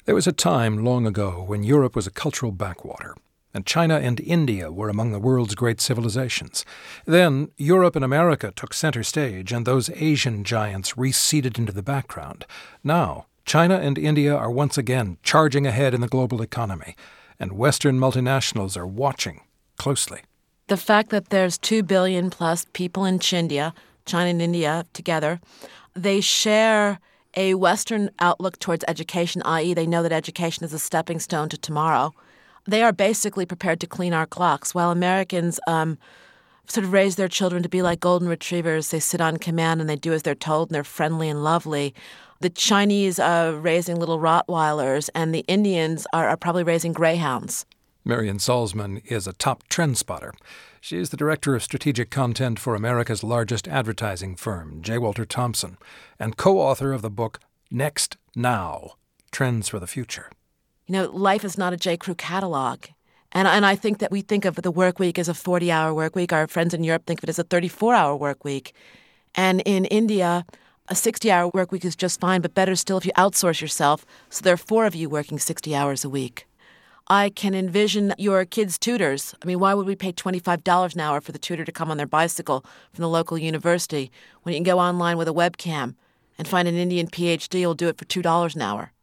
There was a time long ago when Europe was a cultural backwater, and China and India were among the world's great civilizations. Then Europe and America took center stage, and those Asian giants receded into the background. Now, China and India are once again charging ahead in the global economy, and Western multinationals are watching closely. The fact that there's 2 billion plus people in China and India together, they share a Western outlook towards education, i.e. they know that education is a stepping stone to tomorrow. They are basically prepared to clean our clocks, while Americans sort of raise their children to be like golden retrievers. They sit on command and they do as they're told, and they're friendly and lovely. The Chinese are raising little Rottweilers, and the Indians are probably raising greyhounds. Marion Salzman is a top trend spotter. She is the director of strategic content for America's largest advertising firm, J. Walter Thompson, and co-author of the book Next Now, Trends for the Future. You know, life is not a J. Crew catalog. And I think that we think of the work week as a 40-hour work week. Our friends in Europe think of it as a 34-hour work week. And in India, a 60-hour work week is just fine, but better still if you outsource yourself, so there are 4 of you working 60 hours a week. I can envision your kids' tutors. I mean, why would we pay $25 an hour for the tutor to come on their bicycle from the local university when you can go online with a webcam and find an Indian PhD who'll do it for $2 an hour?